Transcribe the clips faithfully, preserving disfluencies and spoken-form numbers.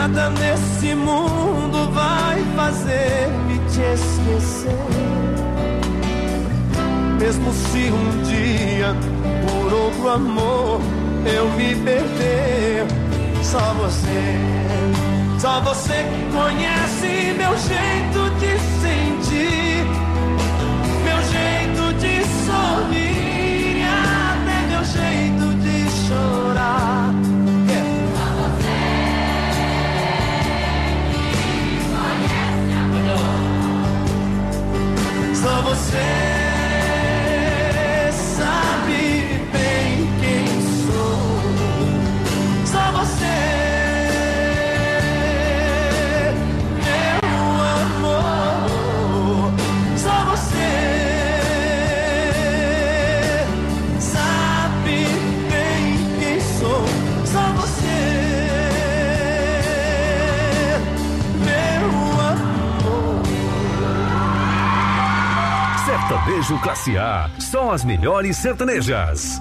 Nada nesse mundo vai fazer-me te esquecer. Mesmo se um dia por outro amor eu me perder, só você, só você conhece meu jeito de sentir, meu jeito de sorrir e até meu jeito de chorar. Só você me conhece, amor. Só você Sertanejo Classe A, só as melhores sertanejas.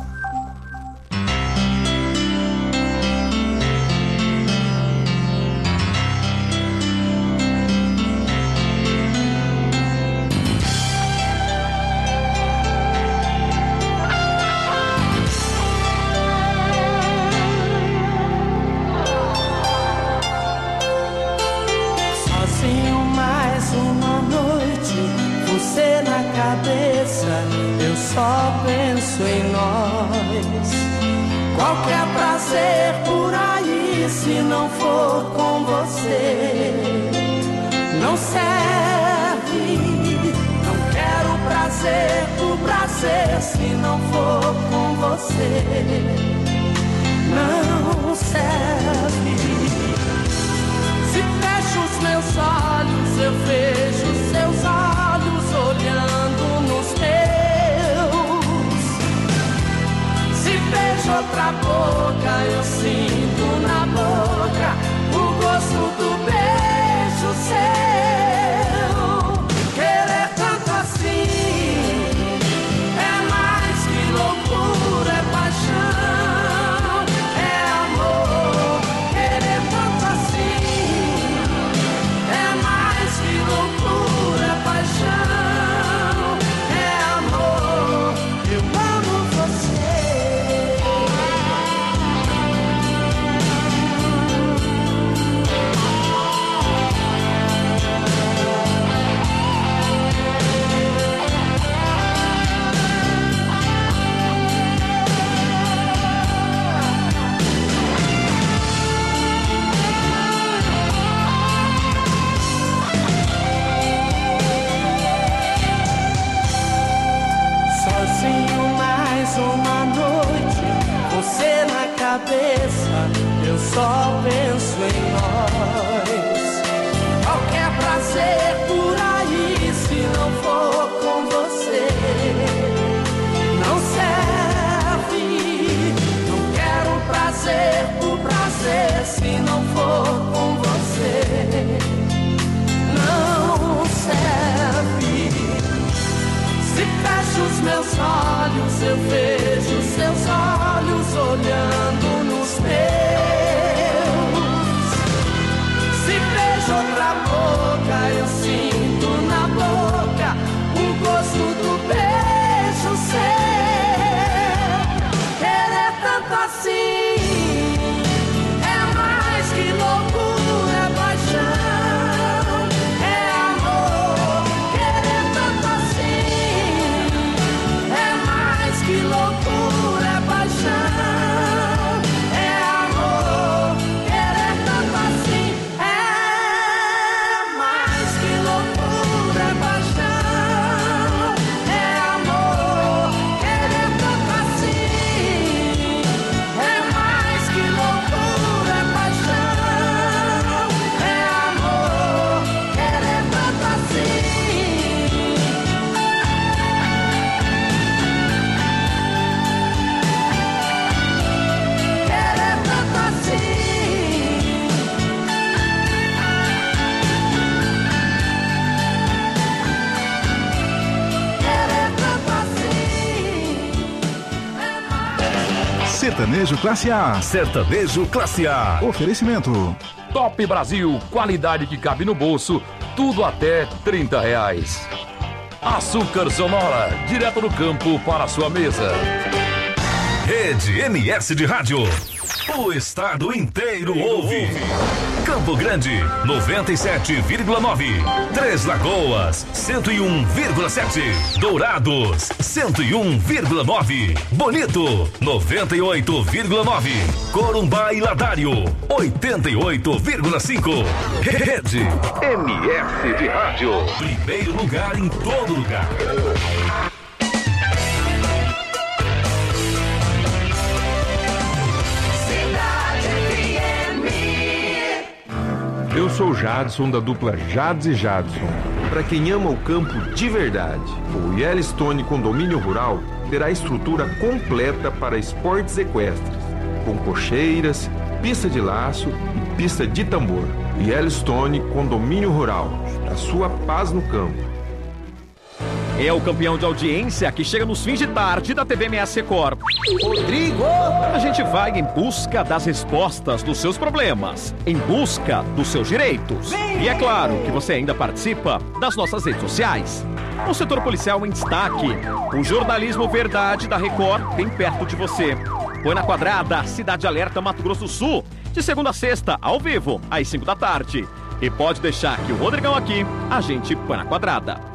Sozinho mais uma noite, você na cabeça, eu só penso em nós. Qualquer prazer por aí, se não for com você, não serve. Não quero prazer por prazer, se não for com você, não serve. Se fecho os meus olhos, eu vejo seus olhos olhando nos meus. Se beijo outra boca, eu sinto na boca o gosto do beijo seu. Querer tanto assim é mais que loucura, é paixão, é amor. Querer tanto assim é mais que loucura, é paixão, é amor. Eu amo você. Sozinho mais uma noite, você na cabeça, eu só penso em nós. Qualquer prazer por aí, se não for com você, não serve. Não quero prazer por prazer, se não for com você, não serve. Se fecho os meus olhos, eu vejo seus olhos olhando nos meus. Se beijo outra boca, eu sinto na boca o gosto do beijo seu. Querer tanto assim é mais que loucura, é paixão, é amor. Querer tanto assim é mais que loucura, é paixão, é amor. Sertanejo Classe A. Sertanejo Classe A. Oferecimento. Top Brasil, qualidade que cabe no bolso, tudo até trinta reais. Açúcar Sonora, direto do campo para a sua mesa. Rede M S de Rádio. O estado inteiro ouve. Campo Grande, noventa e sete vírgula nove. Três Lagoas, cento e um vírgula sete. Dourados, cento e um vírgula nove. Bonito, noventa e oito vírgula nove. Corumbá e Ladário, oitenta e oito vírgula cinco. Rede M S de Rádio. Primeiro lugar em todo lugar. Eu sou o Jadson, da dupla Jads e Jadson. Para quem ama o campo de verdade, o Yellowstone Condomínio Rural terá estrutura completa para esportes equestres, com cocheiras, pista de laço e pista de tambor. Yellowstone Condomínio Rural, a sua paz no campo. É o campeão de audiência que chega nos fins de tarde da T V M S Record. Rodrigo! A gente vai em busca das respostas dos seus problemas, em busca dos seus direitos. E é claro que você ainda participa das nossas redes sociais. O setor policial em destaque. O jornalismo verdade da Record bem perto de você. Põe na Quadrada, Cidade Alerta, Mato Grosso do Sul. De segunda a sexta, ao vivo, às cinco da tarde. E pode deixar que o Rodrigão aqui, a gente põe na Quadrada.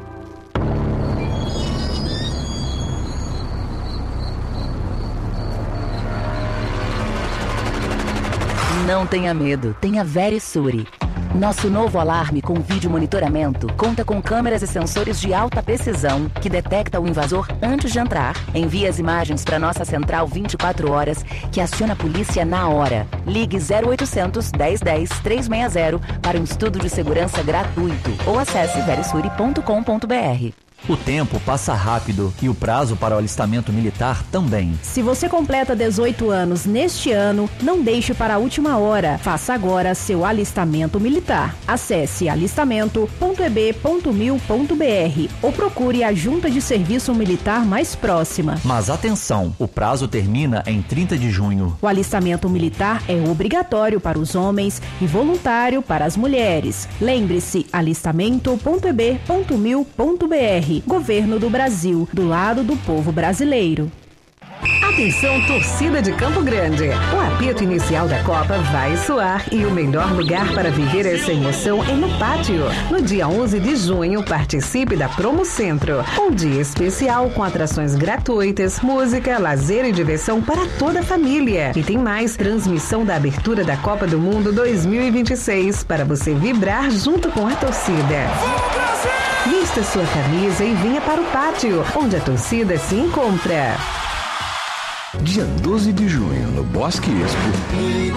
Não tenha medo, tenha Verisure. Nosso novo alarme com vídeo monitoramento conta com câmeras e sensores de alta precisão que detecta o invasor antes de entrar. Envia as imagens para nossa central vinte e quatro horas, que aciona a polícia na hora. Ligue zero oitocentos, dez dez, trezentos e sessenta para um estudo de segurança gratuito ou acesse verisure ponto com ponto br. O tempo passa rápido e o prazo para o alistamento militar também. Se você completa dezoito anos neste ano, não deixe para a última hora. Faça agora seu alistamento militar. Acesse alistamento ponto e b ponto mil ponto br ou procure a junta de serviço militar mais próxima. Mas atenção, o prazo termina em trinta de junho. O alistamento militar é obrigatório para os homens e voluntário para as mulheres. Lembre-se, alistamento ponto e b ponto mil ponto br. Governo do Brasil, do lado do povo brasileiro. Atenção, torcida de Campo Grande. O apito inicial da Copa vai soar e o melhor lugar para viver essa emoção é no pátio. No dia onze de junho, participe da Promo Centro. Um dia especial com atrações gratuitas, música, lazer e diversão para toda a família. E tem mais, transmissão da abertura da Copa do Mundo dois mil e vinte e seis para você vibrar junto com a torcida. Vista sua camisa e venha para o pátio, onde a torcida se encontra. Dia doze de junho, no Bosque Expo. E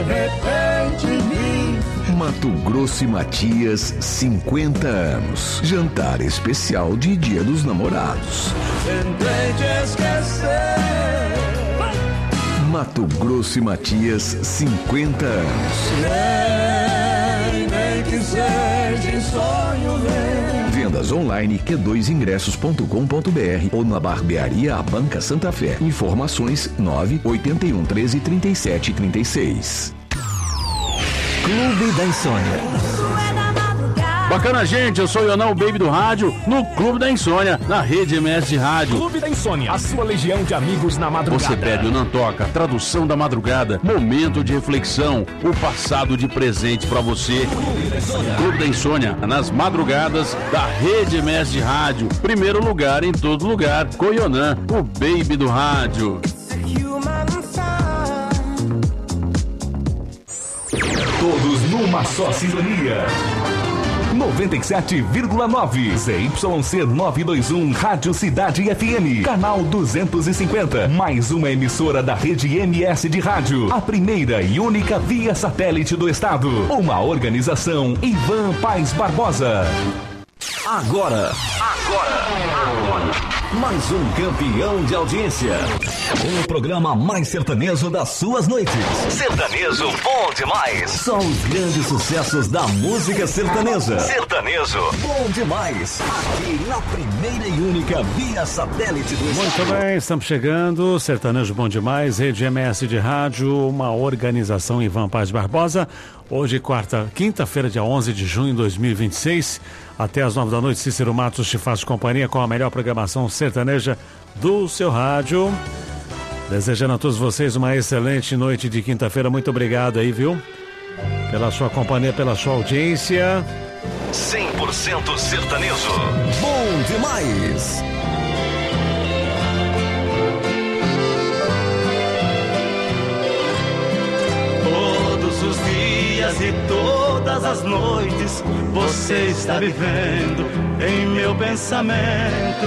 de repente vi Mato Grosso e Matias, cinquenta anos. Jantar especial de Dia dos Namorados. Tentei te esquecer. Mato Grosso e Matias, cinquenta anos. Nem, nem que seja em sonho meu. Vendas online Q dois ingressos ponto com ponto br ou na Barbearia A Banca Santa Fé. Informações nove oito um, treze, trinta e sete, trinta e seis. Clube da Insônia. Bacana, gente, eu sou o Ionão, o Baby do Rádio, no Clube da Insônia, na Rede M S de Rádio. Clube da Insônia, a sua legião de amigos na madrugada. Você pede o Não Toca, tradução da madrugada, momento de reflexão, o passado de presente pra você. Clube da Insônia, Clube da Insônia, nas madrugadas da Rede M S de Rádio. Primeiro lugar em todo lugar, com o Ionan, o Baby do Rádio. Todos numa só sintonia. noventa e sete vírgula nove Z Y C novecentos e vinte e um Rádio Cidade F M, canal duzentos e cinquenta, mais uma emissora da rede M S de rádio, a primeira e única via satélite do estado. Uma organização Ivan Paes Barbosa. Agora, agora, agora. mais um campeão de audiência. O programa mais sertanejo das suas noites. Sertanejo bom demais. Só os grandes sucessos da música sertaneja. Sertanejo bom demais. Aqui na primeira e única via satélite do Muito estado. Bem, estamos chegando. Sertanejo bom demais. Rede M S de Rádio, uma organização Ivan Paz Barbosa. Hoje, quarta, quinta-feira, dia onze de junho de dois mil e vinte e seis. Até às nove da noite, Cícero Matos te faz companhia com a melhor programação sertaneja do seu rádio. Desejando a todos vocês uma excelente noite de quinta-feira. Muito obrigado aí, viu? Pela sua companhia, pela sua audiência. cem por cento sertanejo. Bom demais. Todos os dias e todas as noites você está vivendo em meu pensamento.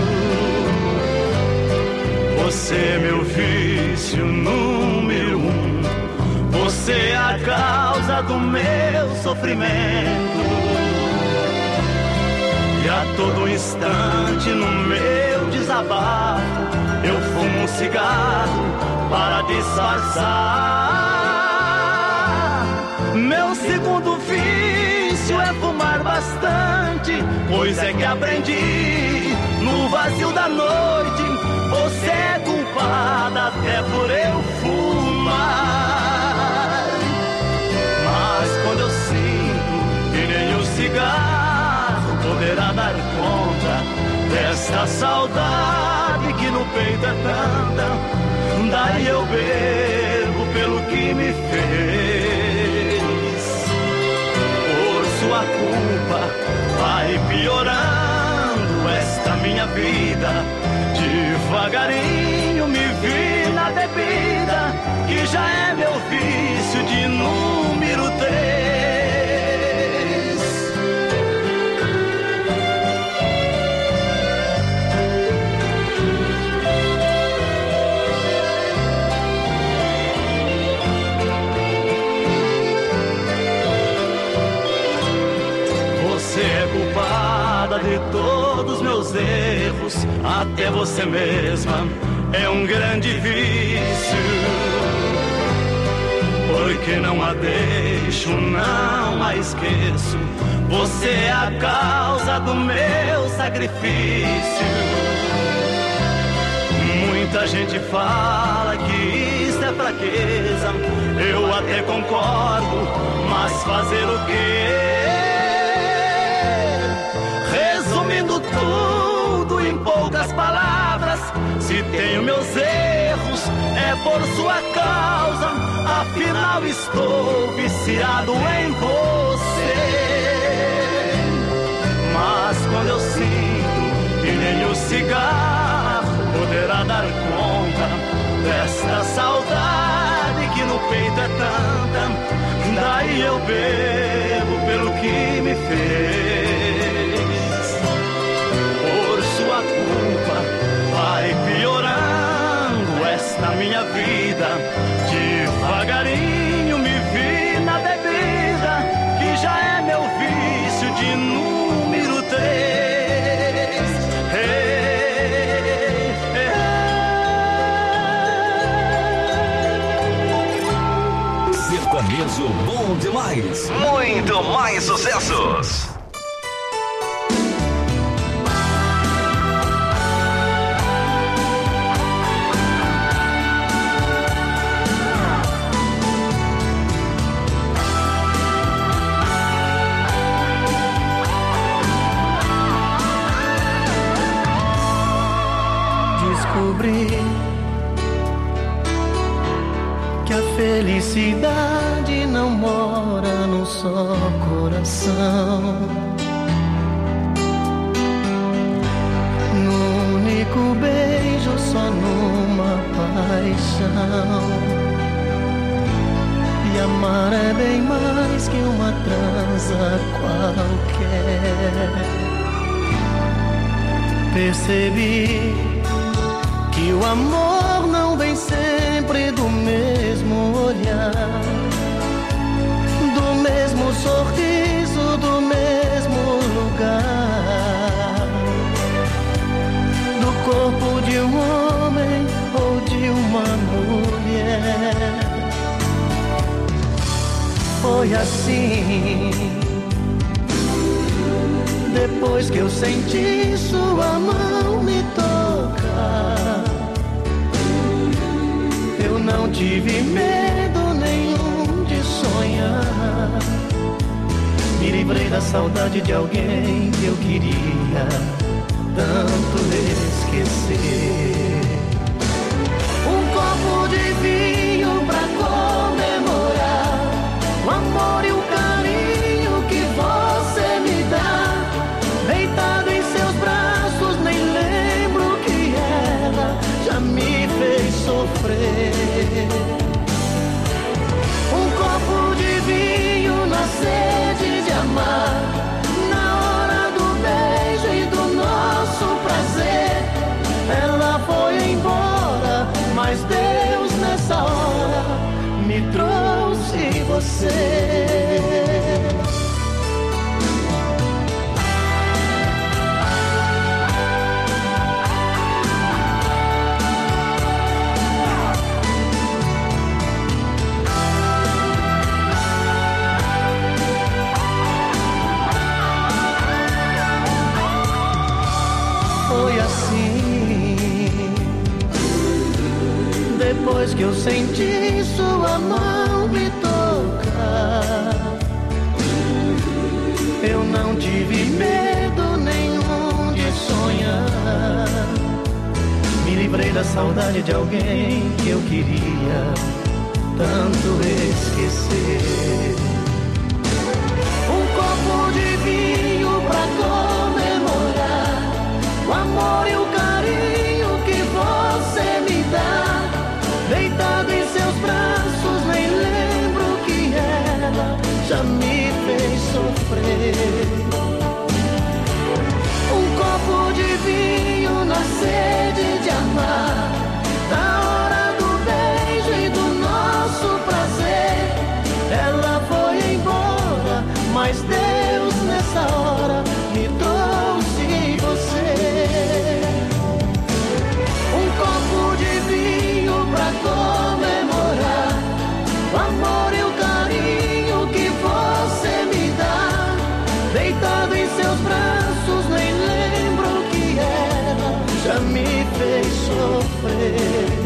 Você é meu vício número um. Você é a causa do meu sofrimento. E a todo instante no meu desabafo eu fumo um cigarro para disfarçar. Meu segundo vício é fumar bastante, pois é que aprendi no vazio da noite. Você é culpada até por eu fumar. Mas quando eu sinto que nem o cigarro poderá dar conta desta saudade que no peito é tanta, daí eu bebo pelo que me fez. Por sua culpa vai piorando esta minha vida. Devagarinho me vi na bebida, que já é meu vício de número três. Você é culpada de todos meus erros, até você mesma é um grande vício. Porque não a deixo, não a esqueço. Você é a causa do meu sacrifício. Muita gente fala que isso é fraqueza, eu até concordo, mas fazer o quê? Resumindo tudo em poucas palavras, se tenho meus erros é por sua causa. Afinal estou viciado em você. Mas quando eu sinto que nem o cigarro poderá dar conta desta saudade que no peito é tanta, daí eu bebo pelo que me fez. Por sua culpa vai piorando esta minha vida. Devagarinho me vi na bebida, que já é meu vício de número três. Hey, hey. Sertanejo bom demais. Muito mais sucessos. Descobri que a felicidade não mora num só coração, num único beijo, só numa paixão. E amar é bem mais que uma transa qualquer. Percebi que o amor não vem sempre do mesmo olhar, do mesmo sorriso, do mesmo lugar, do corpo um homem ou de uma mulher. Foi assim, depois que eu senti sua mão me tocar, eu não tive medo nenhum de sonhar. Me livrei da saudade de alguém que eu queria tanto esquecer. Um copo de vinho pra comemorar o amor e o carinho que você me dá. Deitado em seus braços, nem lembro que ela já me fez sofrer. Um copo de vinho na sede de amar, na hora do beijo e do nosso prazer. Ela foi embora, mas Deus nessa hora me trouxe você. Foi assim, depois que eu senti sua mão me tocar, eu não tive medo nenhum de sonhar. Me livrei da saudade de alguém que eu queria tanto esquecer. Um copo de vinho pra comemorar o amor e o carinho que você me dá. Deitado em seus braços, nem lembro que ela já me fez sofrer. Um copo de vinho na sede de amar, na hora do beijo e do nosso prazer. Ela foi embora, mas Deus nessa hora me trouxe você. Um copo de vinho pra comemorar o amor e o carinho que você me dá. Deitado em seus braços, nem lembro que ela já me fez sofrer.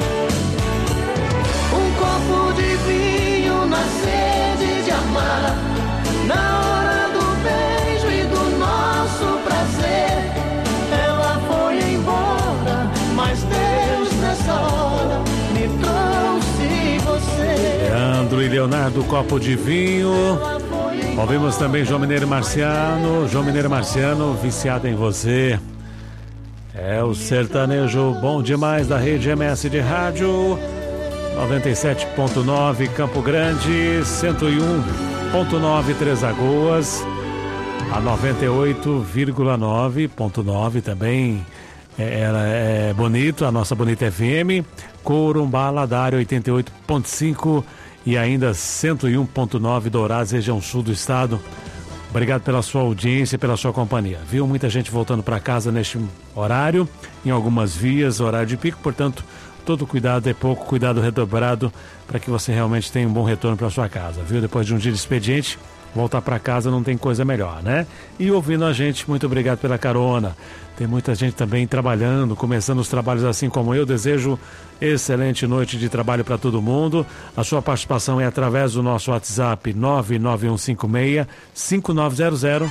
Um copo de vinho na sede de amar, na hora do beijo e do nosso prazer. Ela foi embora, mas Deus nessa hora me trouxe você. Leandro e Leonardo, copo de vinho. Ouvimos também João Mineiro Marciano. João Mineiro Marciano, viciado em você. É o sertanejo bom demais da rede M S de rádio. noventa e sete ponto nove Campo Grande, cento e um ponto nove Três Lagoas, a noventa e oito vírgula nove ponto nove também é, ela é Bonito, a nossa Bonita F M, Corumbá, Ladário oitenta e oito ponto cinco e ainda cento e um ponto nove Dourados, região sul do estado. Obrigado pela sua audiência e pela sua companhia. Viu muita gente voltando para casa neste horário, em algumas vias, horário de pico, portanto, todo cuidado é pouco, cuidado redobrado para que você realmente tenha um bom retorno para sua casa, viu? Depois de um dia de expediente, voltar para casa não tem coisa melhor, né? E ouvindo a gente, muito obrigado pela carona. Tem muita gente também trabalhando, começando os trabalhos assim como eu. Desejo excelente noite de trabalho para todo mundo. A sua participação é através do nosso WhatsApp nove nove um cinco seis cinco nove zero zero.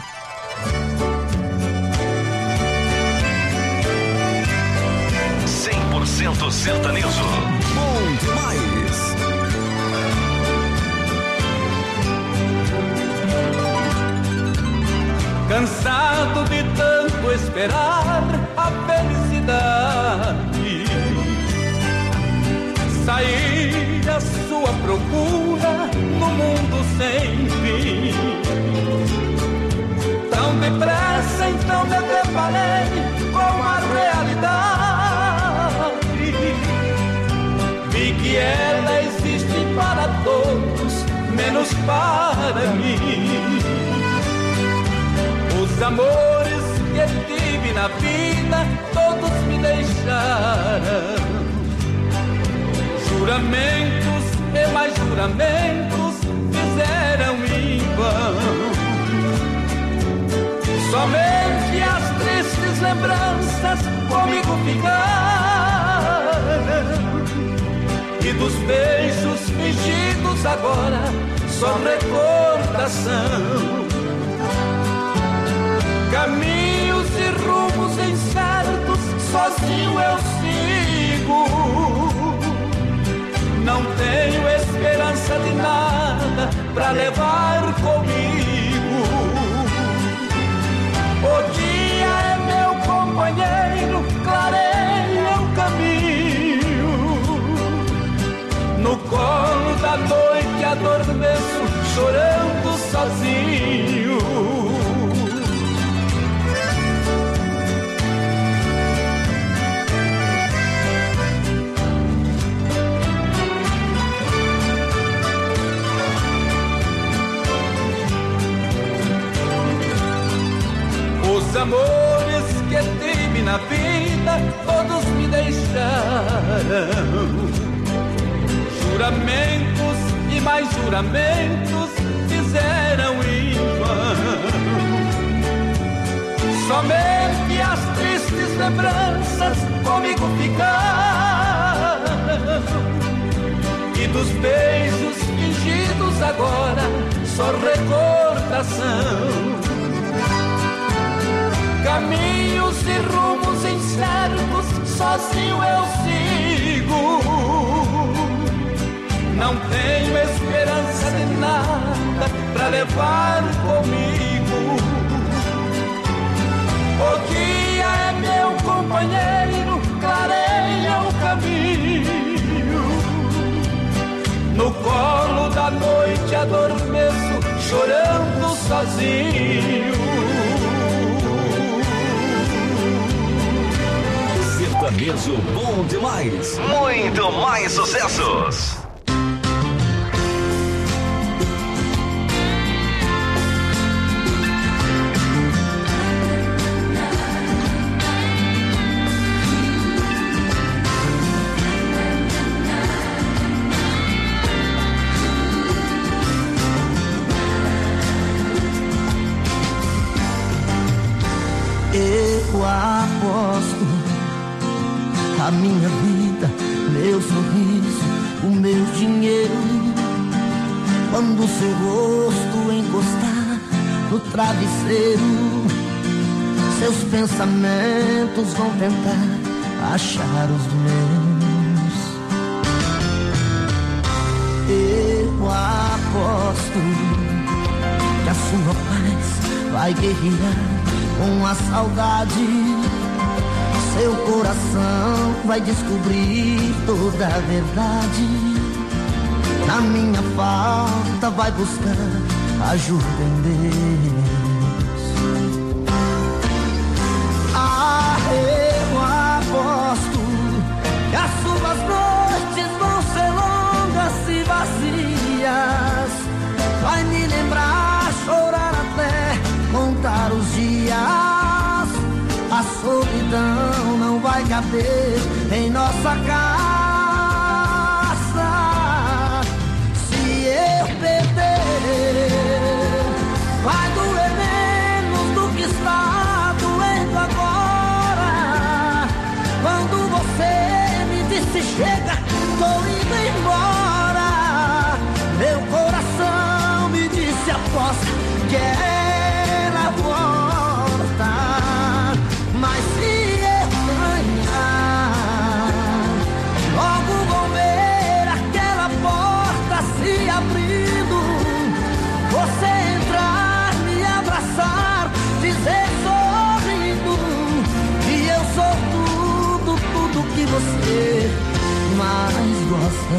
cem por cento sertanejo. Bom demais. Cansado de tanto esperar a felicidade, saí à sua procura no mundo sem fim. Tão depressa então me deparei com a realidade. Vi que ela existe para todos, menos para mim. Os amores que tive teve na vida, todos me deixaram. Juramentos e mais juramentos fizeram em vão. Somente as tristes lembranças comigo ficaram. E dos beijos fingidos agora só recordação. Caminhos e rumos incertos, sozinho eu sigo. Não tenho esperança de nada pra levar comigo. O dia é meu companheiro, clareia o caminho. No colo da noite adormeço, chorando sozinho. Os amores que tive na vida, todos me deixaram. Juramentos e mais juramentos fizeram em vão. Somente as tristes lembranças comigo ficaram. E dos beijos fingidos agora só recordação. Caminhos e rumos incertos, sozinho eu sigo. Não tenho esperança de nada pra levar comigo. O dia é meu companheiro, clareia o caminho. No colo da noite adormeço, chorando sozinho. Sertanejo bom demais. Muito mais sucessos. Eu aposto a minha vida, meu sorriso, o meu dinheiro. Quando seu rosto encostar no travesseiro, seus pensamentos vão tentar achar os meus. Eu aposto que a sua paz vai guerrear com a saudade. Seu coração vai descobrir toda a verdade. Na minha falta vai buscar ajuda em Deus. Ah, eu aposto que as suas noites vão ser longas e vazias. Vai me lembrar, chorar até contar os dias. A solidão não vai caber em nossa casa. Se eu perder, vai doer menos do que está doendo agora. Quando você me disse chega, tô indo embora, meu coração me disse aposta que ela volta. Mas se eu ganhar, logo vou ver aquela porta se abrindo. Você entrar, me abraçar, dizer sorrindo que eu sou tudo, tudo que você mais gosta.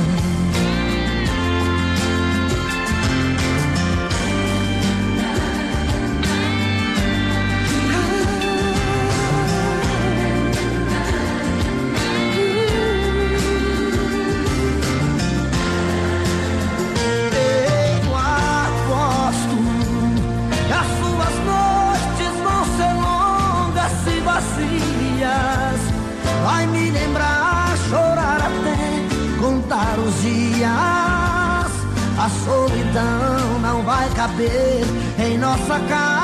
caber em nossa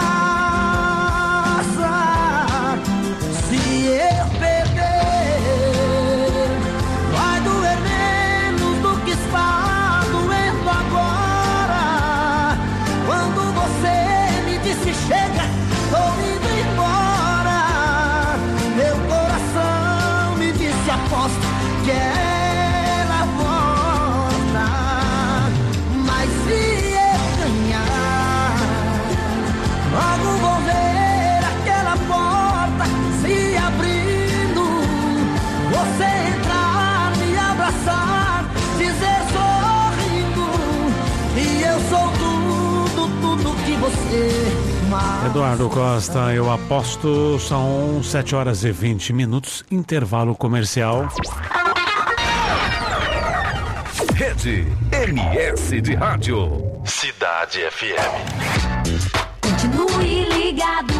casa. Se eu perder, vai doer menos do que está doendo agora. Quando você me disse chega, tô indo embora, meu coração me disse aposto que ela volta. Mas se eu ganhar, logo vou ver aquela porta se abrindo, você entrar, me abraçar, dizer sorrindo, e eu sou tudo, tudo que você mais. Eduardo Costa, eu aposto, são sete horas e vinte minutos, intervalo comercial. Rede M S de Rádio. Cidade F M. Continue ligado.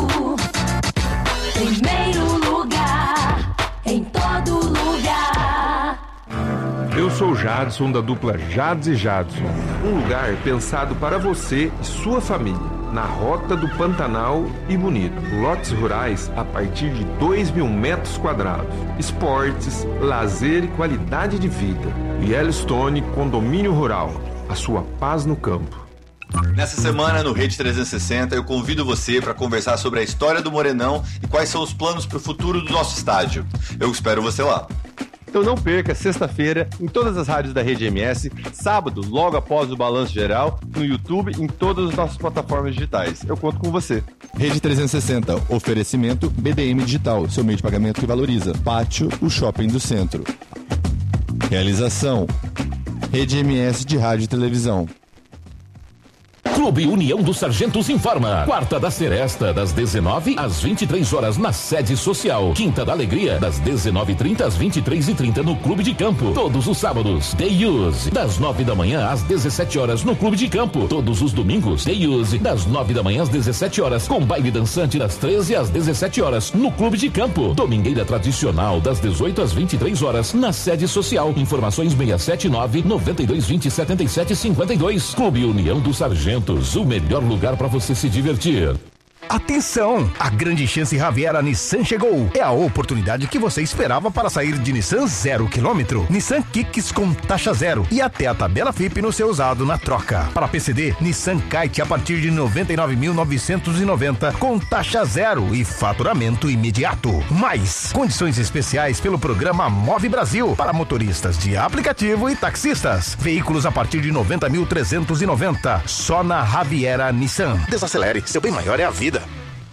Primeiro lugar, em todo lugar. Eu sou Jadson, da dupla Jades e Jadson. Um lugar pensado para você e sua família. Na Rota do Pantanal e Bonito. Lotes rurais a partir de dois mil metros quadrados. Esportes, lazer e qualidade de vida. Yellowstone Condomínio Rural. A sua paz no campo. Nessa semana, no Rede trezentos e sessenta, eu convido você para conversar sobre a história do Morenão e quais são os planos para o futuro do nosso estádio. Eu espero você lá. Então não perca, sexta-feira, em todas as rádios da Rede M S, sábado, logo após o Balanço Geral, no YouTube, em todas as nossas plataformas digitais. Eu conto com você. Rede trezentos e sessenta, oferecimento B D M Digital, seu meio de pagamento que valoriza. Pátio, o shopping do centro. Realização, Rede M S de Rádio e Televisão. Clube União dos Sargentos informa. Quarta da Seresta, das dezenove às vinte e três horas na sede social. Quinta da Alegria, das dezenove e trinta às vinte e três e trinta no Clube de Campo. Todos os sábados, Day Use, das nove da manhã às dezessete horas no Clube de Campo. Todos os domingos, Day Use, das nove da manhã às dezessete horas, com baile dançante das treze às dezessete horas no Clube de Campo. Domingueira tradicional, das dezoito às vinte e três horas na sede social. Informações seis sete nove, nove dois dois zero, sete sete cinco dois. Clube União dos Sargentos, o melhor lugar para você se divertir. Atenção! A grande chance Raviera Nissan chegou. É a oportunidade que você esperava para sair de Nissan zero quilômetro. Nissan Kicks com taxa zero e até a tabela F I P no seu usado na troca. Para P C D, Nissan Kite a partir de noventa e nove mil novecentos e noventa com taxa zero e faturamento imediato. Mais condições especiais pelo programa Move Brasil para motoristas de aplicativo e taxistas. Veículos a partir de noventa mil trezentos e noventa. Só na Raviera Nissan. Desacelere, seu bem maior é a vida.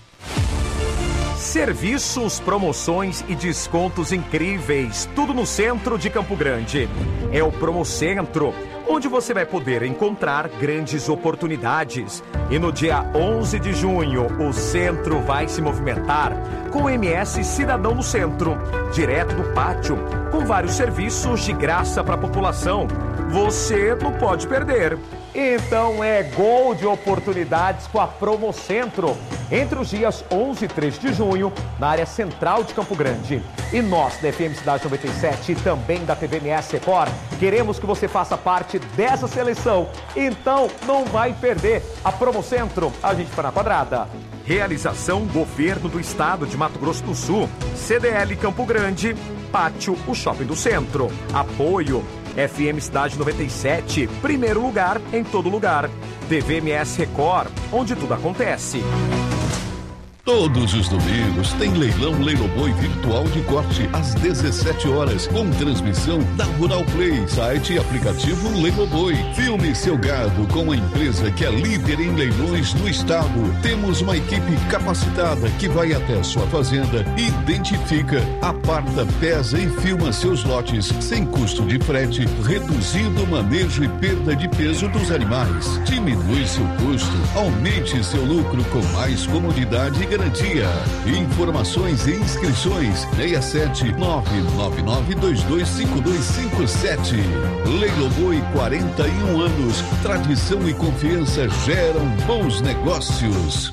Serviços, promoções e descontos incríveis, tudo no centro de Campo Grande. É o Promocentro, onde você vai poder encontrar grandes oportunidades. E no dia onze de junho, o centro vai se movimentar com o M S Cidadão no Centro, direto do pátio, com vários serviços de graça para a população. Você não pode perder. Então é gol de oportunidades com a Promocentro, entre os dias onze e treze de junho, na área central de Campo Grande. E nós, da F M Cidade noventa e sete e também da T V M S Record, queremos que você faça parte dessa seleção. Então não vai perder. A Promocentro, a gente foi na quadrada. Realização Governo do Estado de Mato Grosso do Sul, C D L Campo Grande, Pátio, o Shopping do Centro. Apoio F M Cidade noventa e sete, primeiro lugar em todo lugar. T V M S Record, onde tudo acontece. Todos os domingos tem leilão Leiloboi virtual de corte às dezessete horas, com transmissão da Rural Play, site e aplicativo Leiloboi. Filme seu gado com a empresa que é líder em leilões no estado. Temos uma equipe capacitada que vai até a sua fazenda, identifica, aparta, pesa e filma seus lotes sem custo de frete, reduzindo o manejo e perda de peso dos animais. Diminui seu custo, aumente seu lucro com mais comodidade e garantia. Informações e inscrições seis sete nove nove nove dois dois cinco dois cinco sete. Leiloboi, quarenta e um anos. Tradição e confiança geram bons negócios.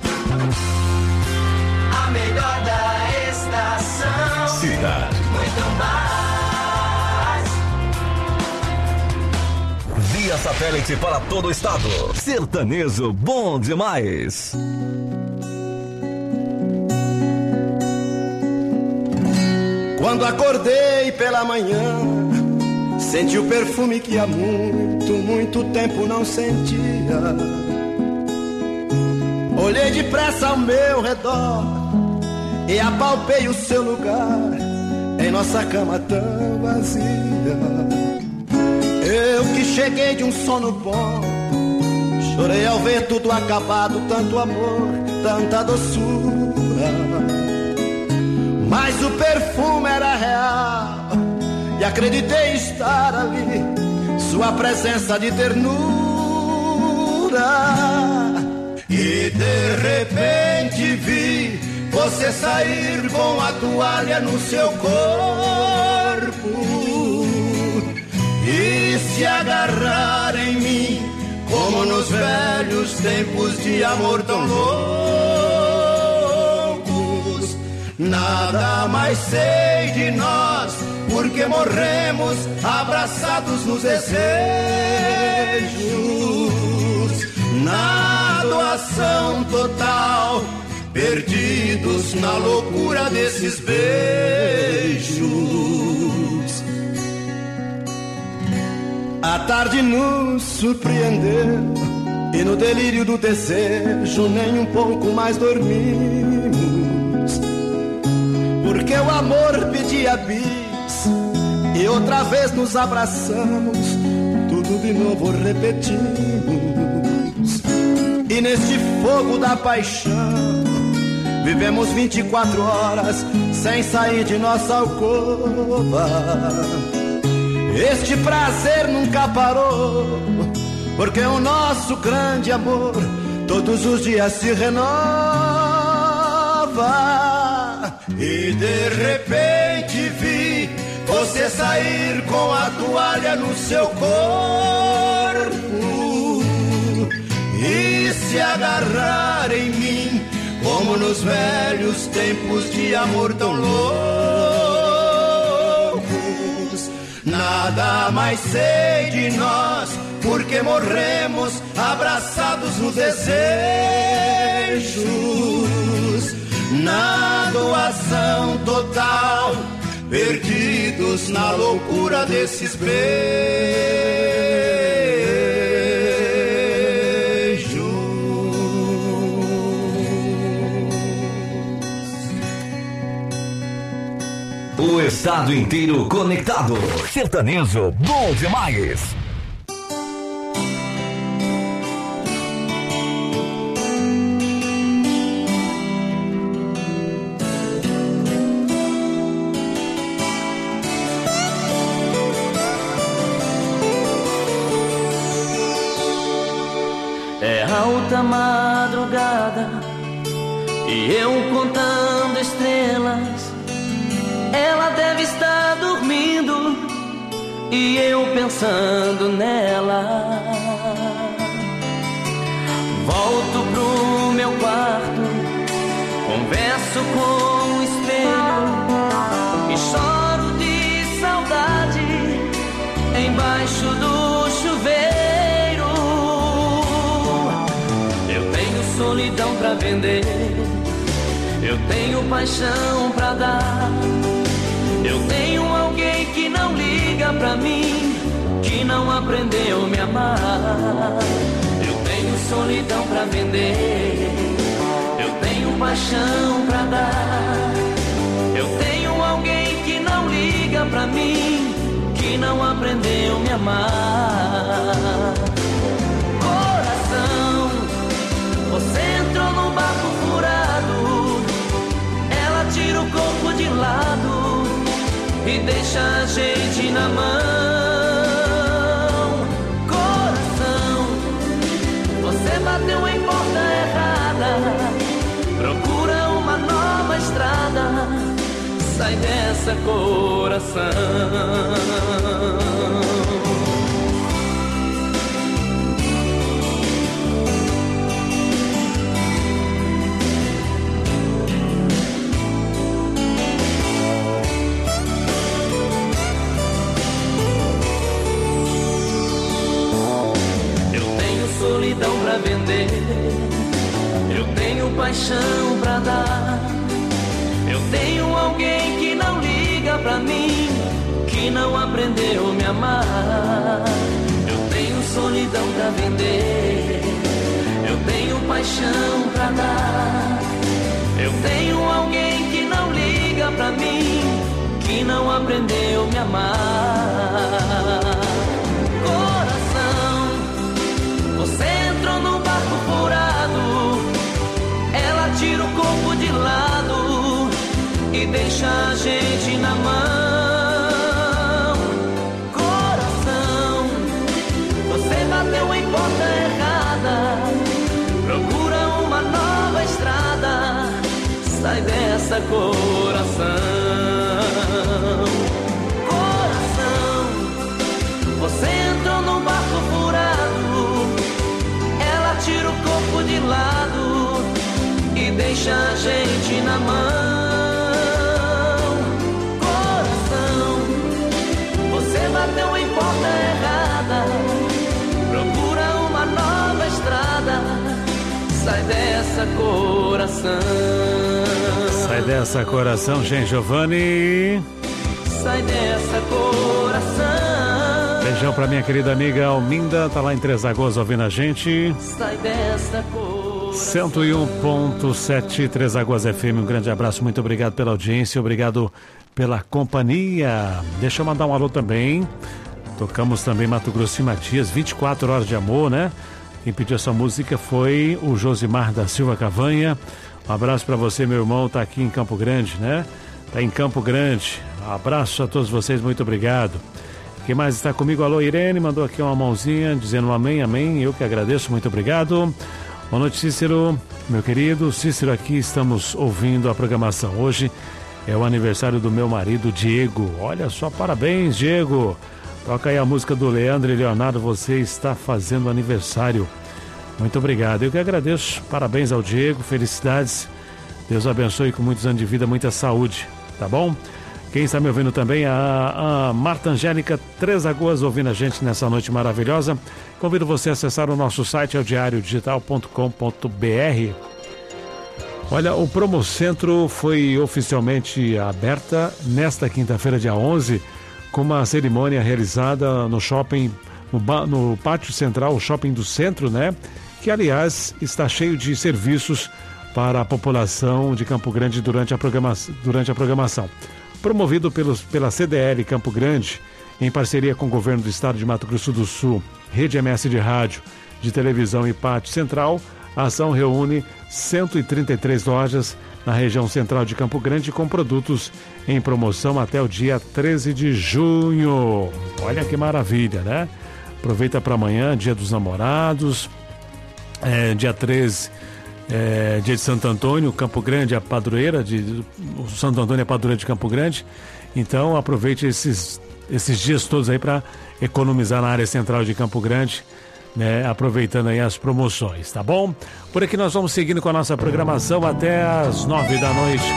A melhor da estação. Cidade. Muito mais. Via via satélite para todo o estado. Sertanejo bom demais. Quando acordei pela manhã, senti o perfume que há muito, muito tempo não sentia. Olhei depressa ao meu redor e apalpei o seu lugar em nossa cama tão vazia. Eu que cheguei de um sono bom, chorei ao ver tudo acabado, tanto amor, tanta doçura. Mas o perfume era real e acreditei estar ali, sua presença de ternura. E de repente vi você sair com a toalha no seu corpo e se agarrar em mim, como nos velhos tempos de amor tão loucos. Nada mais sei de nós, porque morremos abraçados nos desejos, na doação total, perdidos na loucura desses beijos. A tarde nos surpreendeu e no delírio do desejo nem um pouco mais dormimos, porque o amor pedia bis e outra vez nos abraçamos, tudo de novo repetimos. E neste fogo da paixão vivemos vinte e quatro horas sem sair de nossa alcova. Este prazer nunca parou, porque o nosso grande amor todos os dias se renova. E de repente vi você sair com a toalha no seu corpo e se agarrar em mim, como nos velhos tempos de amor tão loucos. Nada mais sei de nós, porque morremos abraçados nos desejos, na doação total, perdidos na loucura desses beijos. O estado inteiro conectado. Sertanejo bom demais. É alta madrugada e eu contando estrelas. Ela deve estar dormindo e eu pensando nela. Volto pro meu quarto, converso com o espelho e choro de saudade embaixo do chuveiro. Eu tenho solidão pra vender, eu tenho paixão pra dar. Eu tenho alguém que não liga pra mim, que não aprendeu a me amar. Eu tenho solidão pra vender, eu tenho paixão pra dar. Eu tenho alguém que não liga pra mim, que não aprendeu a me amar. Coração, você entrou num barco furado, ela tira o corpo de lado e deixa a gente na mão. Coração, você bateu em porta errada, procura uma nova estrada, sai dessa, coração. Eu tenho paixão pra dar. Eu tenho alguém que não liga pra mim, que não aprendeu a me amar. Eu tenho solidão pra vender. Eu tenho paixão pra dar. Eu tenho alguém que não liga pra mim, que não aprendeu a me amar. Coração, você entrou num barco furado. Ela tira o corpo de lado e deixa a gente na mão. Coração, você bateu em porta errada. Procura uma nova estrada. Sai dessa, coração. Coração, você entrou num barco furado. Ela tira o corpo de lado e deixa a gente na mão. Coração, você bateu em porta errada. Procura uma nova estrada. Sai dessa, coração. Sai dessa, coração, gente. Giovanni. Sai dessa, coração. Beijão pra minha querida amiga Alminda, tá lá em Três Lagoas ouvindo a gente. Sai dessa, coração. cento e um ponto sete Três Lagoas F M, um grande abraço, muito obrigado pela audiência, obrigado pela companhia. Deixa eu mandar um alô também. Tocamos também Mato Grosso e Matias, vinte e quatro horas de amor, né? Quem pediu essa música foi o Josimar da Silva Cavanha. Um abraço para você, meu irmão, tá aqui em Campo Grande, né? Tá em Campo Grande. Um abraço a todos vocês, muito obrigado. Quem mais está comigo? Alô, Irene, mandou aqui uma mãozinha, dizendo um amém, amém. Eu que agradeço, muito obrigado. Boa noite, Cícero, meu querido. Cícero, aqui estamos ouvindo a programação. Hoje é o aniversário do meu marido, Diego. Olha só, parabéns, Diego. Toca aí a música do Leandro e Leonardo, você está fazendo aniversário. Muito obrigado, eu que agradeço. Parabéns ao Diego, felicidades. Deus abençoe com muitos anos de vida, muita saúde, tá bom? Quem está me ouvindo também, a, a Marta Angélica, Três Lagoas, ouvindo a gente nessa noite maravilhosa. Convido você a acessar o nosso site, é o diário digital ponto com ponto b r. Olha, o Promocentro foi oficialmente aberta nesta quinta-feira, dia onze, com uma cerimônia realizada no shopping, no, no pátio central, o shopping do centro, né? Que, aliás, está cheio de serviços para a população de Campo Grande durante a, programa, durante a programação. Promovido pelos, pela C D L Campo Grande, em parceria com o Governo do Estado de Mato Grosso do Sul, Rede M S de Rádio, de Televisão e Pátio Central, a ação reúne cento e trinta e três lojas na região central de Campo Grande com produtos em promoção até o dia treze de junho. Olha que maravilha, né? Aproveita para amanhã, dia dos namorados, é, dia treze, é, dia de Santo Antônio, Campo Grande, a padroeira, de, o Santo Antônio é a padroeira de Campo Grande. Então aproveite esses, esses dias todos aí para economizar na área central de Campo Grande, né, aproveitando aí as promoções, tá bom? Por aqui nós vamos seguindo com a nossa programação até as nove da noite.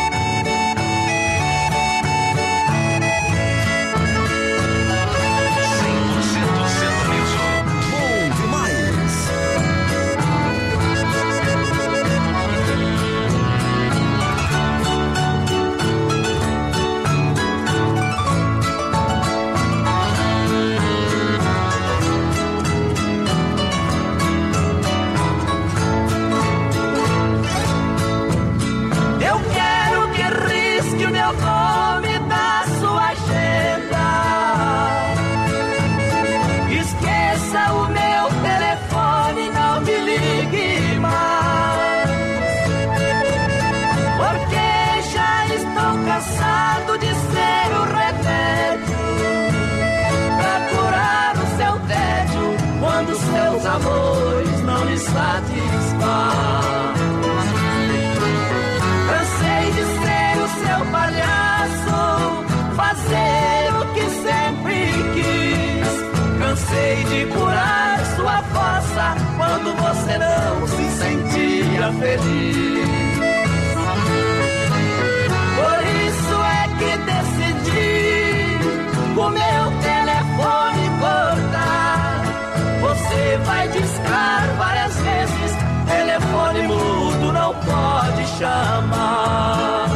Amores não lhe satisfaz. Cansei de ser o seu palhaço, fazer o que sempre quis. Cansei de curar sua fossa quando você não se sentia feliz. Por isso é que decidi o meu telefone cortar. Você vai discar várias vezes, ele chamar.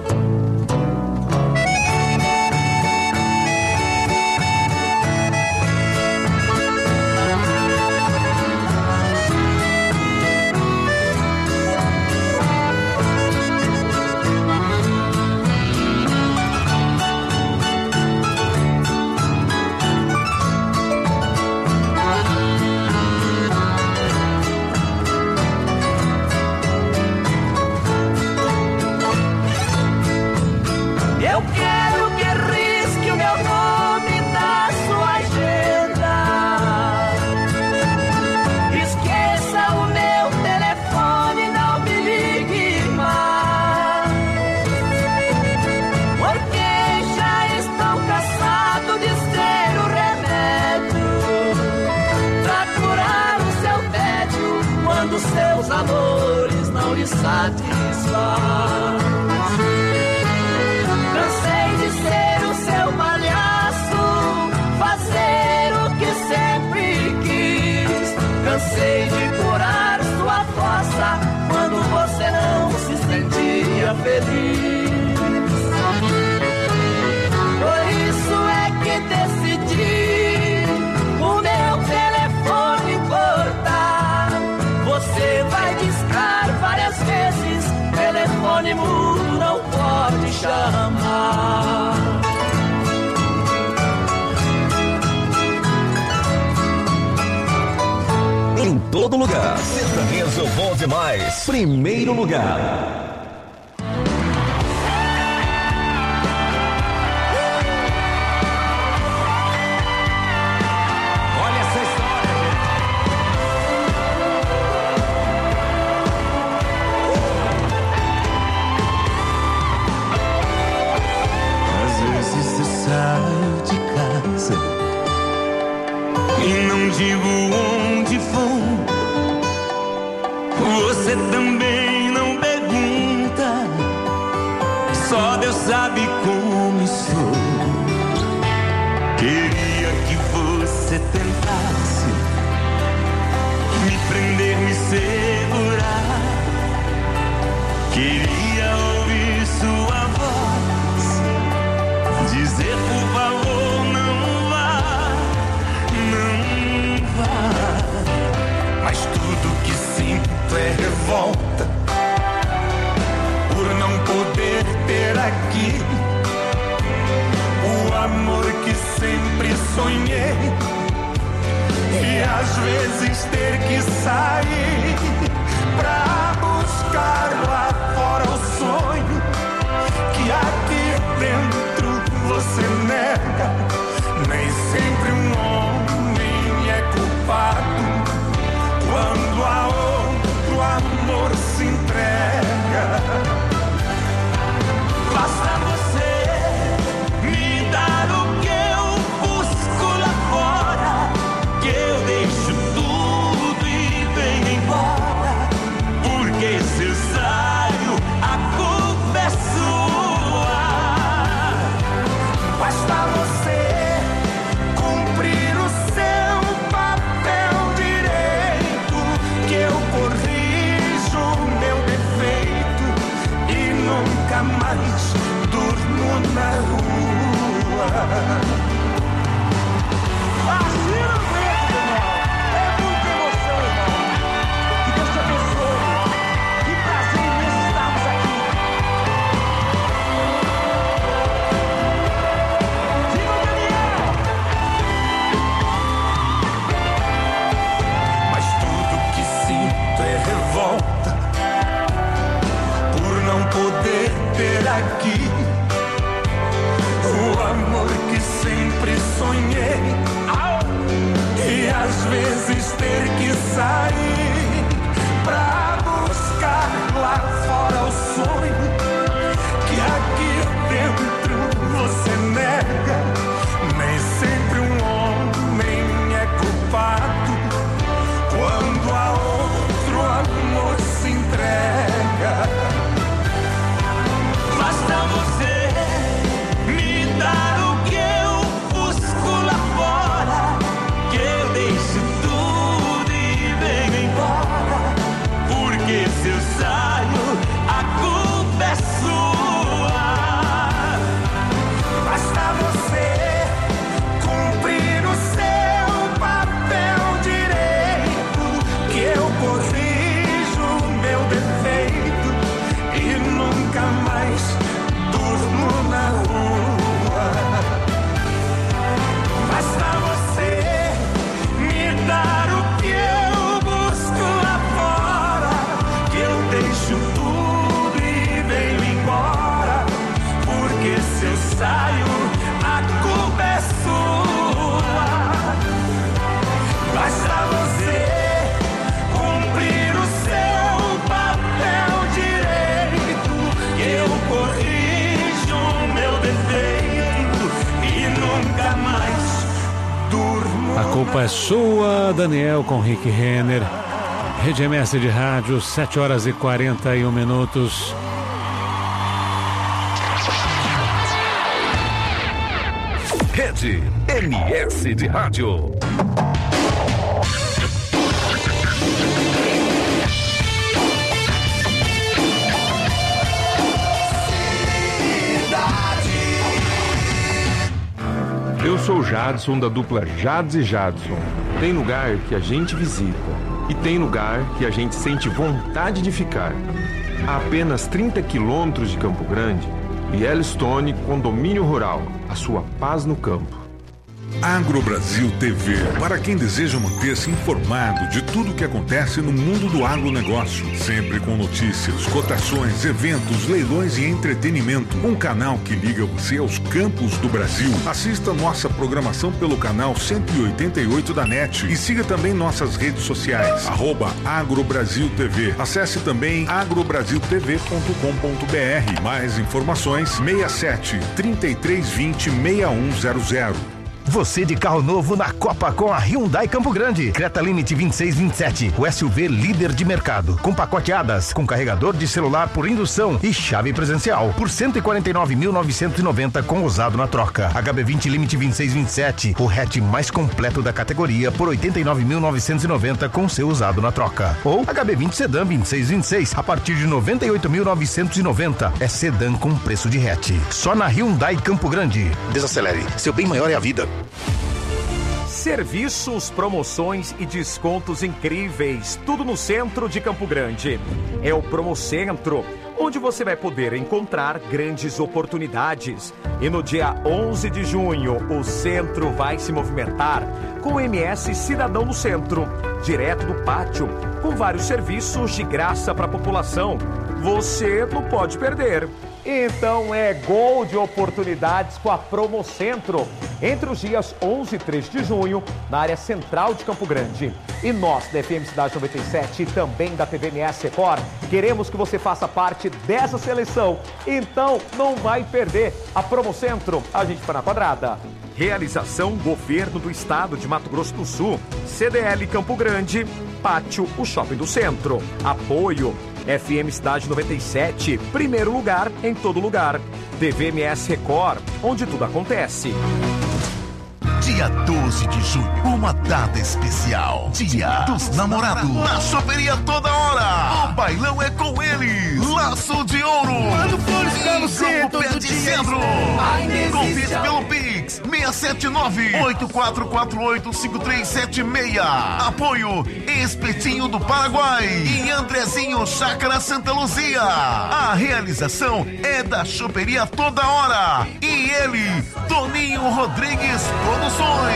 Seus amores não lhe satisfaz. Cansei de ser o seu palhaço, fazer o que sempre quis. Cansei de curar sua fossa quando você não se sentia feliz. Por isso é que decidi o meu telefone cortar. Você vai discar várias vezes, telefone mudo não pode chamar. Em todo lugar, sertanejo bom demais. Primeiro lugar. De casa e não digo onde vou. Você também não pergunta, só Deus sabe como estou. Queria que você tentasse me prender, me segurar. Queria ouvir sua voz dizer por favor não vá, não vá. Mas tudo que sinto é revolta por não poder ter aqui o amor que sempre sonhei e às vezes ter que sair pra buscar lá fora o sonho que aqui dentro você nega. Nem sempre um homem é culpado quando a outro amor se entrega. Basta você me dar o que eu busco lá fora, que eu deixo tudo e venho embora. Porque se eu saio, a culpa é sua. Basta você cumprir o seu papel direito, que eu corrijo o meu defeito e nunca mais durmo na rua. Assim não aguento, irmão. É muita emoção, irmão. Que Deus te abençoe. Que prazer imenso estarmos aqui. Mas tudo que sinto é revolta por não poder ter aqui o amor que sempre sonhei e às vezes ter que sair pra buscar lá fora o sonho que aqui dentro você nega. Nem sempre um homem é culpado quando a outro amor se entrega. Basta você me dar o que eu busco lá fora, que eu deixo tudo e venho embora. Porque se eu saio, a é sua, Daniel com Rick Renner. Rede M S de rádio, sete horas e quarenta e um minutos. Rede M S de rádio. Eu sou o Jadson, da dupla Jads e Jadson. Tem lugar que a gente visita e tem lugar que a gente sente vontade de ficar. A apenas trinta quilômetros de Campo Grande, Yellowstone Condomínio Rural, a sua paz no campo. AgroBrasil T V, para quem deseja manter-se informado de tudo o que acontece no mundo do agronegócio, sempre com notícias, cotações, eventos, leilões e entretenimento. Um canal que liga você aos campos do Brasil. Assista nossa programação pelo canal cento e oitenta e oito da NET e siga também nossas redes sociais, arroba AgroBrasil T V. Acesse também agrobrasil t v ponto com ponto b r. Mais informações, seis sete, trinta e três vinte, seis um zero zero. Você de carro novo na Copa com a Hyundai Campo Grande. Creta Limite vinte e seis vinte e sete, o S U V líder de mercado. Com pacote Hadas, com carregador de celular por indução e chave presencial. Por cento e quarenta e nove mil novecentos e noventa com usado na troca. H B vinte Limite vinte e seis vinte e sete, o hatch mais completo da categoria por oitenta e nove mil novecentos e noventa com seu usado na troca. Ou H B vinte Sedan vinte e seis vinte e seis a partir de noventa e oito mil novecentos e noventa. É sedã com preço de hatch. Só na Hyundai Campo Grande. Desacelere, seu bem maior é a vida. Serviços, promoções e descontos incríveis, tudo no centro de Campo Grande. É o Promocentro, onde você vai poder encontrar grandes oportunidades. E no dia onze de junho, o centro vai se movimentar com o M S Cidadão no Centro, direto do pátio, com vários serviços de graça para a população. Você não pode perder. Então é gol de oportunidades com a Promocentro, entre os dias onze e três de junho, na área central de Campo Grande. E nós, da F M Cidade noventa e sete e também da T V M S Record, queremos que você faça parte dessa seleção. Então não vai perder. A Promocentro, a gente foi na quadrada. Realização Governo do Estado de Mato Grosso do Sul, C D L Campo Grande, Pátio, o Shopping do Centro. Apoio F M Cidade noventa e sete, primeiro lugar em todo lugar. T V M S Record, onde tudo acontece. Dia doze de junho, uma data especial. Dia dos Namorados. Na choperia toda hora. O bailão é com eles. Laço de Ouro. Quando flores pra você, todo todo de dia. Centro. Convite pelo Pix. seis sete nove, oito quatro quatro oito, cinco três sete seis. Apoio Espetinho do Paraguai e Andrezinho Chácara Santa Luzia. A realização é da choperia toda hora. E ele, Toninho Rodrigues Produções.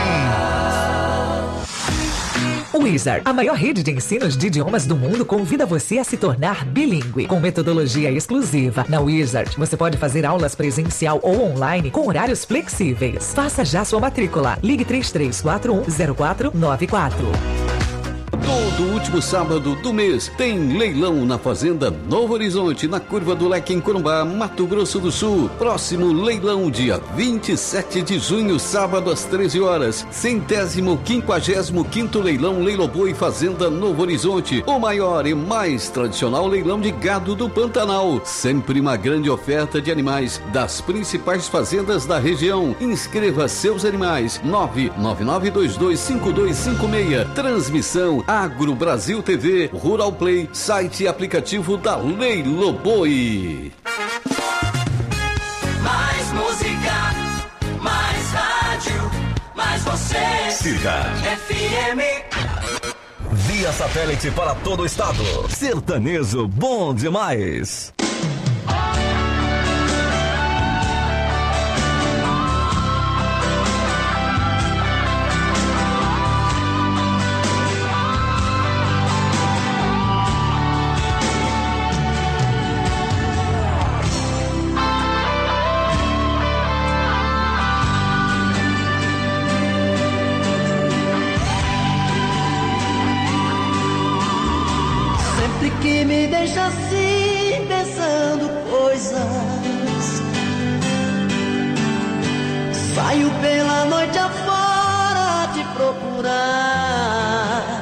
Wizard, a maior rede de ensinos de idiomas do mundo, convida você a se tornar bilíngue. Com metodologia exclusiva, na Wizard, você pode fazer aulas presencial ou online com horários flexíveis. Faça já sua matrícula. Ligue três três quatro um, zero quatro nove quatro. Todo último sábado do mês tem leilão na Fazenda Novo Horizonte, na Curva do Leque, em Corumbá, Mato Grosso do Sul. Próximo leilão, dia vinte e sete de junho, sábado às treze horas. Centésimo quinquagésimo quinto leilão Leiloboi Fazenda Novo Horizonte. O maior e mais tradicional leilão de gado do Pantanal. Sempre uma grande oferta de animais das principais fazendas da região. Inscreva seus animais. nove nove nove dois dois cinco dois cinco seis. Transmissão AgroBrasil T V, Rural Play, site e aplicativo da Leiloboi. Mais música, mais rádio, mais você. Cidade F M. Via satélite para todo o estado. Sertanejo bom demais. Que me deixa assim pensando coisas. Saio pela noite afora te procurar. procurar.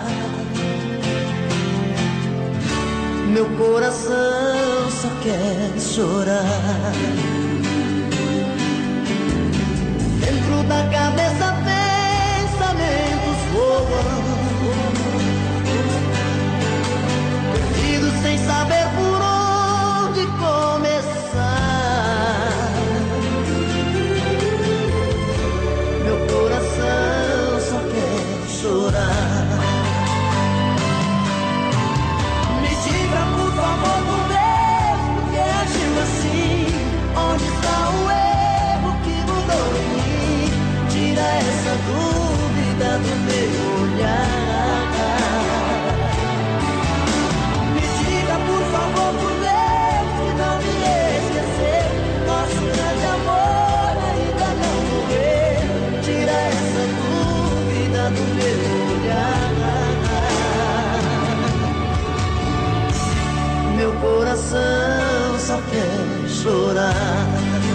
Meu coração só quer chorar. Dentro da cabeça pensamentos voam, perdido sem saber por onde começar. Meu coração só quer chorar. Me diga por favor, por Deus, por que agiu assim? Onde está o erro que mudou em mim? Tira essa dúvida do meu olhar. Me diga por favor, por Deus, que não me esqueceu. Nosso grande amor ainda não morreu. Tira essa dúvida do meu olhar. Meu coração só quer chorar.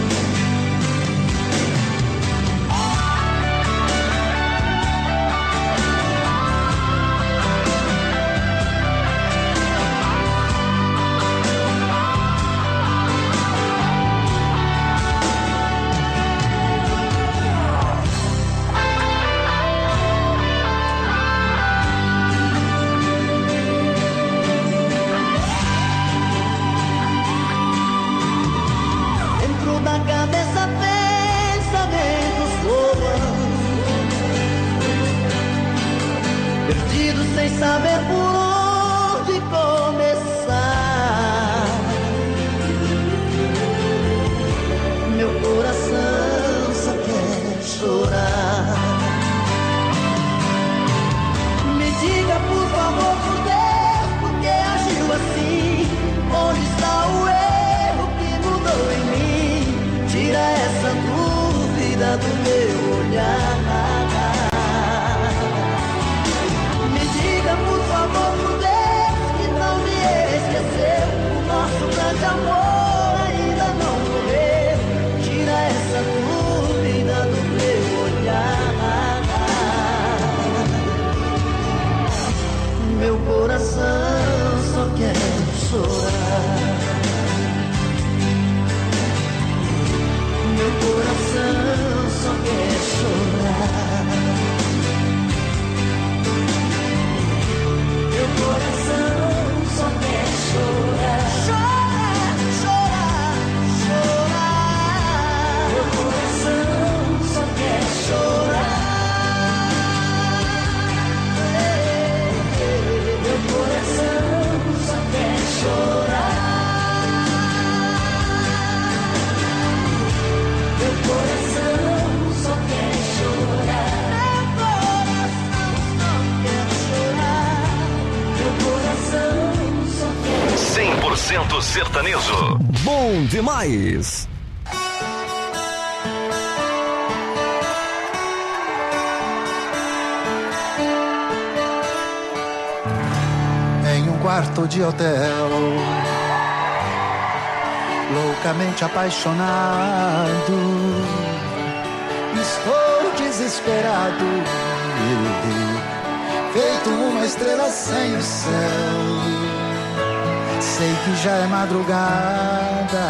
Sem saber por onde começar. Meu coração só quer chorar. Me diga por favor, por Deus, por que agiu assim? Onde está o erro que mudou em mim? Tira essa dúvida do meu olhar. Por favor, por Deus, que não me esqueceu. O nosso grande amor ainda não morreu. Tira essa dúvida do meu olhar. Meu coração só quer chorar. Meu coração só quer chorar. Meu coração só quer chorar. Chorar, chorar, chorar. Meu coração só quer chorar. Meu coração só quer chorar. Meu coração só quer chorar. cem por cento sertanejo. Bom demais. Em um quarto de hotel, loucamente apaixonado, estou desesperado, feito uma estrela sem o céu. Sei que já é madrugada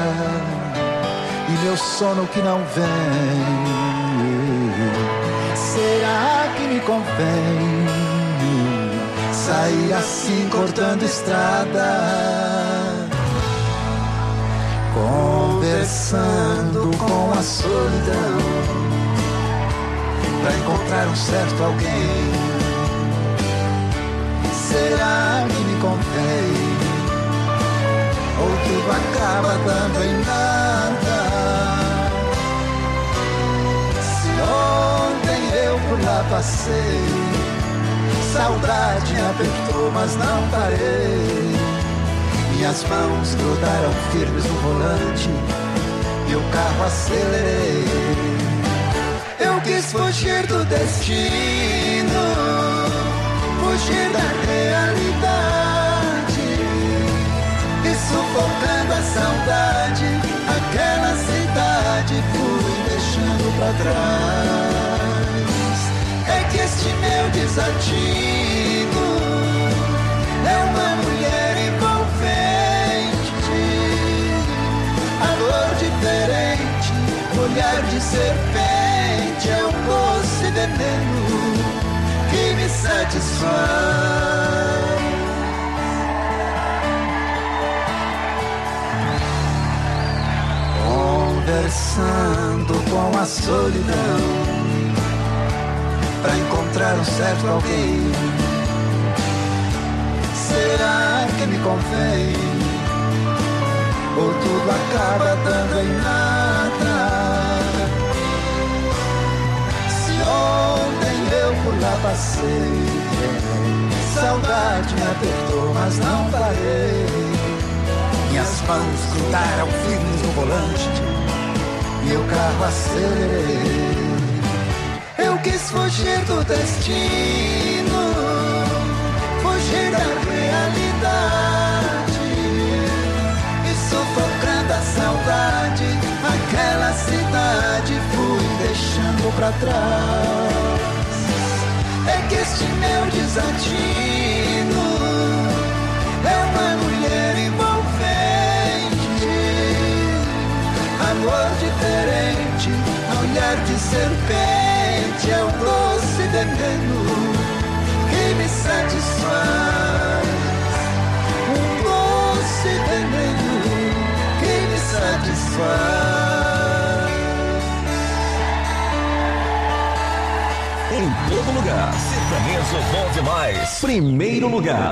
e meu sono que não vem. Será que me convém sair assim cortando estrada, conversando com a solidão, pra encontrar um certo alguém? Será que me convém? Ou tudo acaba dando em nada? Se ontem eu por lá passei, saudade me apertou, mas não parei. Minhas mãos grudaram firmes no volante e o carro acelerei. Eu quis fugir do destino, fugir da realidade, e sufocando a saudade, aquela cidade fui deixando pra trás. É que este este meu desatino é uma mulher envolvente, a dor diferente, olhar de serpente, é um doce veneno que me satisfaz. Conversando com a solidão pra encontrar um certo alguém. Será que me convém? Ou tudo acaba dando em nada? Se ontem eu por lá passei, saudade me apertou, mas não parei. Minhas mãos grudaram firmes no volante e o carro acelerei. Eu quis fugir do destino, fugir da realidade, e sufocando a saudade, aquela cidade fui deixando pra trás. É que este meu desatino é uma mulher envolvente, amor diferente, olhar de serpente, é o doce veneno que me satisfaz. Um doce veneno que me satisfaz. Em todo lugar, sertanejo bom demais. Primeiro lugar.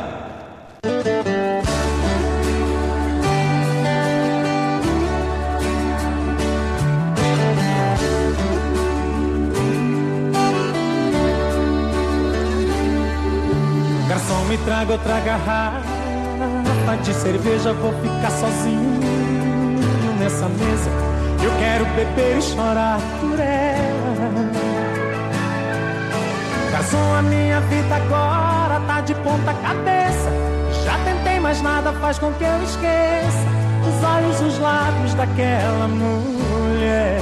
Garçom, me traga outra garrafa de cerveja, vou ficar sozinho nessa mesa. Eu quero beber e chorar por ela. Garçom, a minha vida agora tá de ponta cabeça. Já tentei, mas nada faz com que eu esqueça os olhos, os lábios daquela mulher.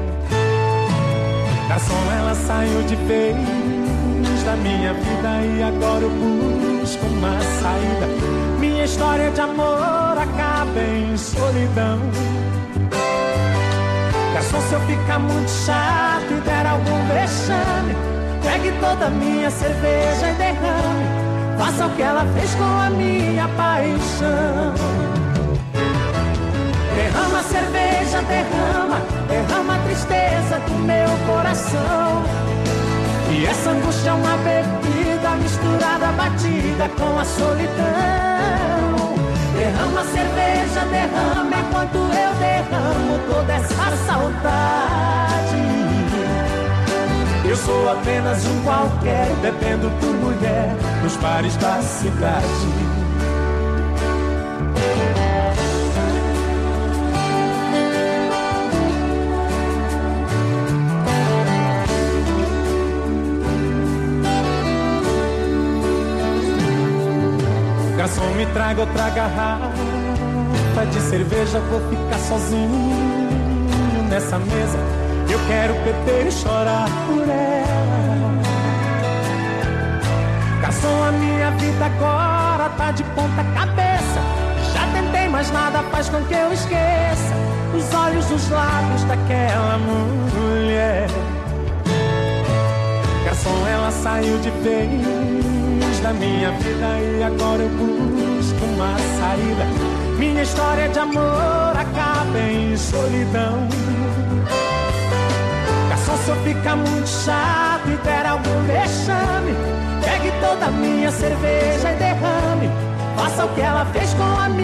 Garçom, ela saiu de vez da minha vida e agora eu busco uma saída. Minha história de amor acaba em solidão. Garçom, se eu ficar muito chato e der algum vexame, pegue toda a minha cerveja e derrame. Faça o que ela fez com a minha paixão. Derrama a cerveja, derrama, derrama a tristeza do meu coração. E essa angústia é uma bebida misturada, batida com a solidão. Derrama a cerveja, derrama enquanto eu derramo toda essa saudade. Eu sou apenas um qualquer, bebendo por mulher nos bares da cidade. Garçom, me traga outra garrafa de cerveja, vou ficar sozinho nessa mesa. Eu quero beber e chorar por ela. Garçom, a minha vida agora tá de ponta cabeça. Já tentei, mas nada faz com que eu esqueça os olhos, os lábios daquela mulher. Garçom, ela saiu de vez da minha vida e agora eu busco uma saída. Minha história de amor acaba em solidão. Garçom, se eu ficar muito chato e der algum vexame, pegue toda a minha cerveja e derrame. Faça o que ela fez com a